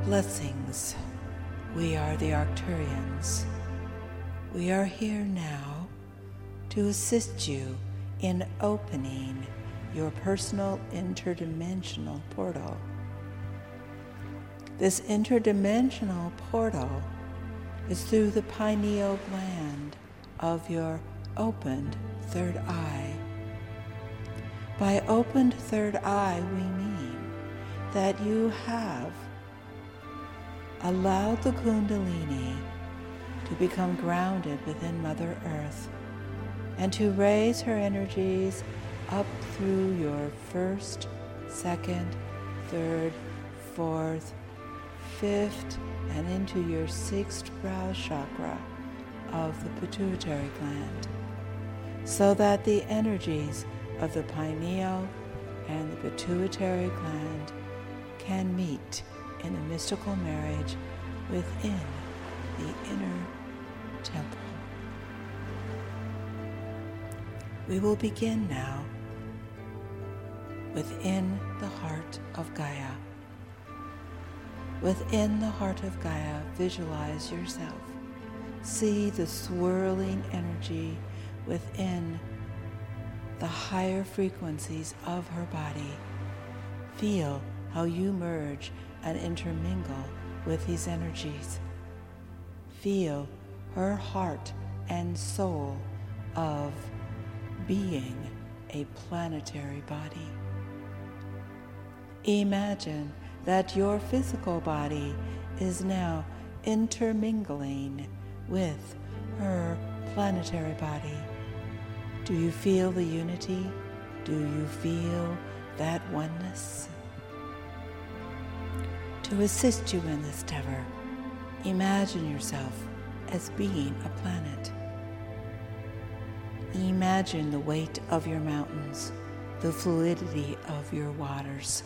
Blessings. We are the Arcturians. We are here now to assist you in opening your personal interdimensional portal. This interdimensional portal is through the pineal gland of your opened third eye. By opened third eye, we mean that you have allowed the Kundalini to become grounded within Mother Earth and to raise her energies up through your first, second, third, fourth, fifth, and into your sixth brow chakra of the pituitary gland, so that the energies of the pineal and the pituitary gland can meet in a mystical marriage within the inner temple. We will begin now within the heart of Gaia. Within the heart of Gaia, visualize yourself. See the swirling energy within the higher frequencies of her body. Feel how you merge and intermingle with these energies. Feel her heart and soul of being a planetary body. Imagine that your physical body is now intermingling with her planetary body. Do you feel the unity? Do you feel that oneness? To assist you in this endeavor, imagine yourself as being a planet. Imagine the weight of your mountains, the fluidity of your waters,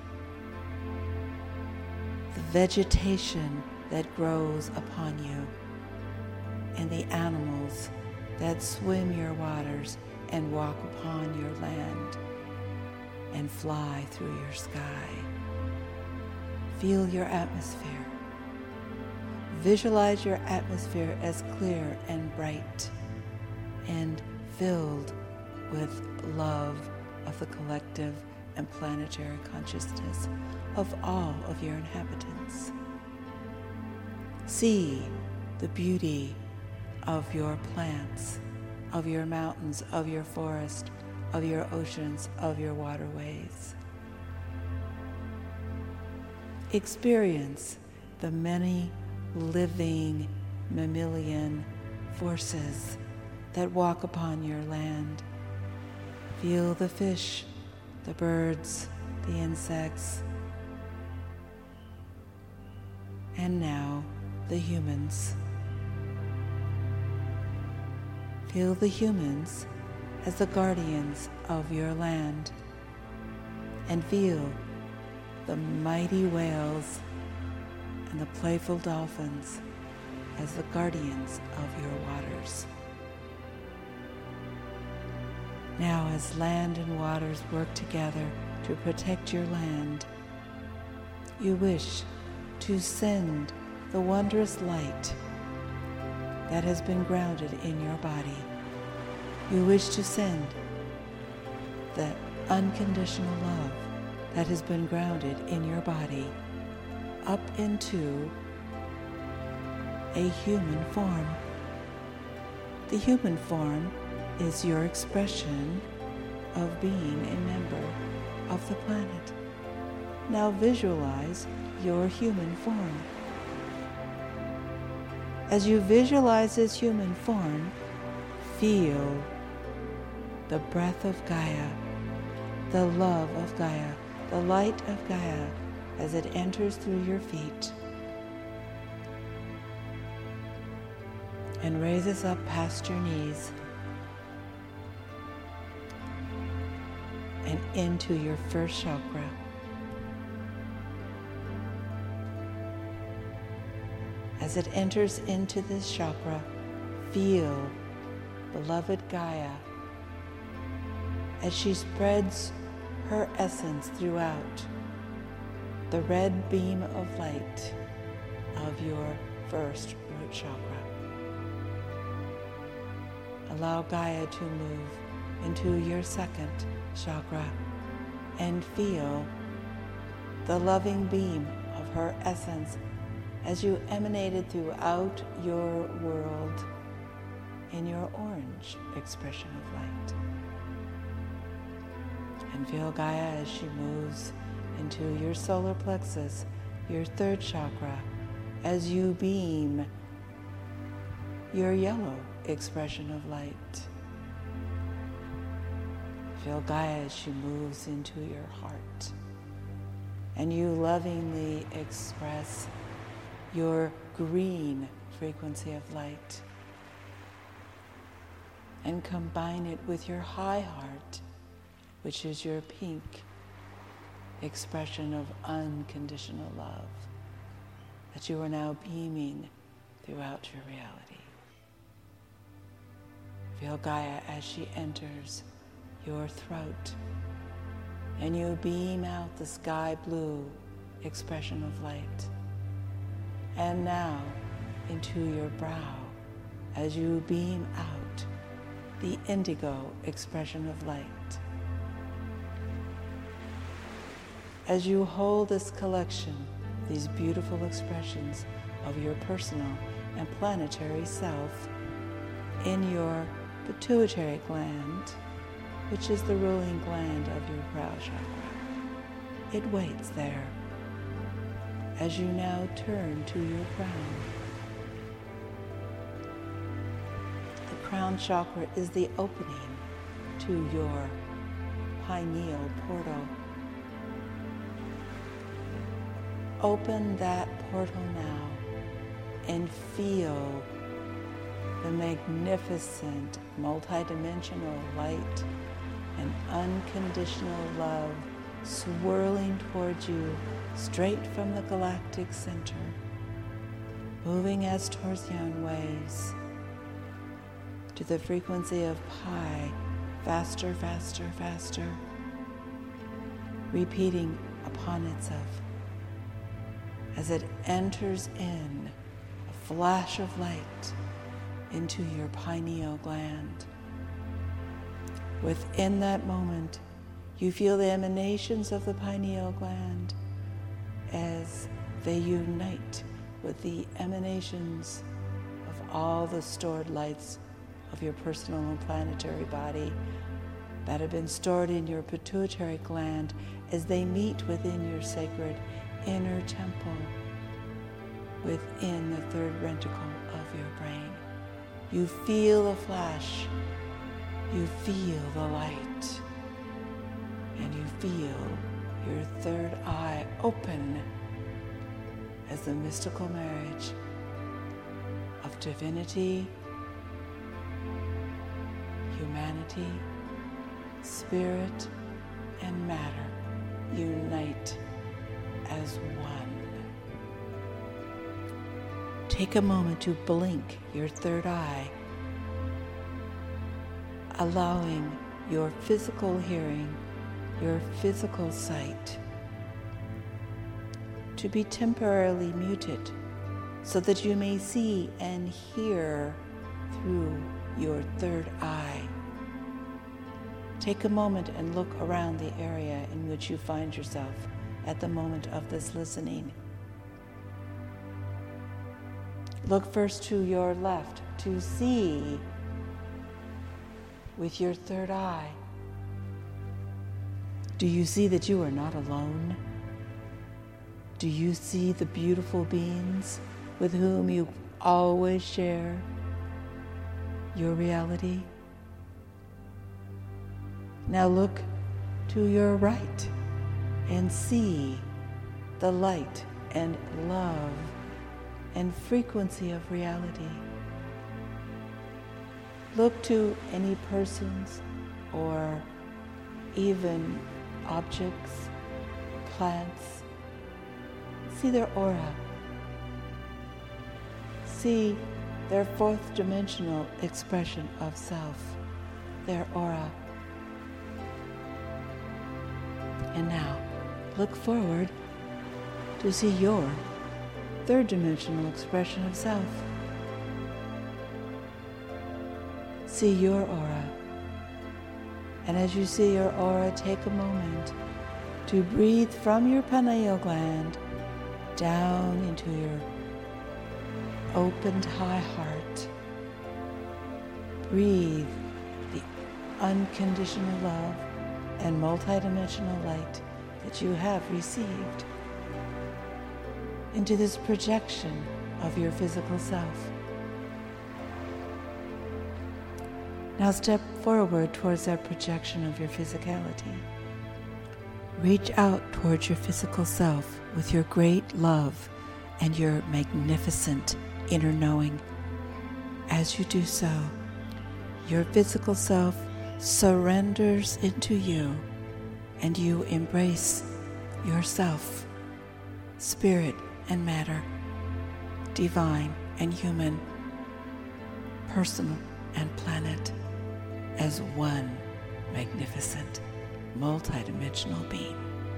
the vegetation that grows upon you, and the animals that swim your waters and walk upon your land and fly through your sky. Feel your atmosphere. Visualize your atmosphere as clear and bright and filled with love of the collective and planetary consciousness of all of your inhabitants. See the beauty of your plants, of your mountains, of your forest, of your oceans, of your waterways. Experience the many living mammalian forces that walk upon your land. Feel the fish, the birds, the insects, and now the humans. Feel the humans as the guardians of your land, and feel the mighty whales and the playful dolphins as the guardians of your waters. Now, as land and waters work together to protect your land, you wish to send the wondrous light that has been grounded in your body. You wish to send the unconditional love that has been grounded in your body up into a human form. The human form is your expression of being a member of the planet. Now visualize your human form. As you visualize this human form, feel the breath of Gaia, the love of Gaia, the light of Gaia as it enters through your feet and raises up past your knees and into your first chakra. As it enters into this chakra, feel beloved Gaia as she spreads her essence throughout the red beam of light of your first root chakra. Allow Gaia to move into your second chakra and feel the loving beam of her essence as you emanated throughout your world in your orange expression of light. And feel Gaia as she moves into your solar plexus, your third chakra, as you beam your yellow expression of light. Feel Gaia as she moves into your heart, and you lovingly express your green frequency of light and combine it with your high heart, which is your pink expression of unconditional love that you are now beaming throughout your reality. Feel Gaia as she enters your throat, and you beam out the sky blue expression of light. And now into your brow as you beam out the indigo expression of light. As you hold this collection, these beautiful expressions of your personal and planetary self in your pituitary gland, which is the ruling gland of your brow chakra. It waits there as you now turn to your crown. The crown chakra is the opening to your pineal portal. Open that portal now and feel the magnificent multidimensional light and unconditional love swirling towards you straight from the galactic center, moving as torsion waves to the frequency of pi, faster, faster, faster, repeating upon itself as it enters in a flash of light into your pineal gland. Within that moment, you feel the emanations of the pineal gland as they unite with the emanations of all the stored lights of your personal and planetary body that have been stored in your pituitary gland as they meet within your sacred inner temple within the third ventricle of your brain. You feel the flash, you feel the light, and you feel your third eye open as the mystical marriage of divinity, humanity, spirit, and matter unite as one. Take a moment to blink your third eye, allowing your physical hearing, your physical sight to be temporarily muted so that you may see and hear through your third eye. Take a moment and look around the area in which you find yourself at the moment of this listening. Look first to your left to see with your third eye. Do you see that you are not alone? Do you see the beautiful beings with whom you always share your reality? Now look to your right and see the light and love and frequency of reality. Look to any persons or even objects, plants. See their aura. See their fourth dimensional expression of self, their aura. And now, look forward to see your third-dimensional expression of self. See your aura. And as you see your aura, take a moment to breathe from your pineal gland down into your opened high heart. Breathe the unconditional love and multidimensional light that you have received into this projection of your physical self. Now step forward towards that projection of your physicality. Reach out towards your physical self with your great love and your magnificent inner knowing. As you do so, your physical self surrenders into you, and you embrace yourself, spirit and matter, divine and human, personal and planet, as one magnificent, multidimensional being.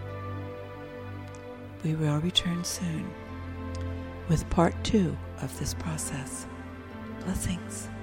We will return soon with part 2 of this process. Blessings.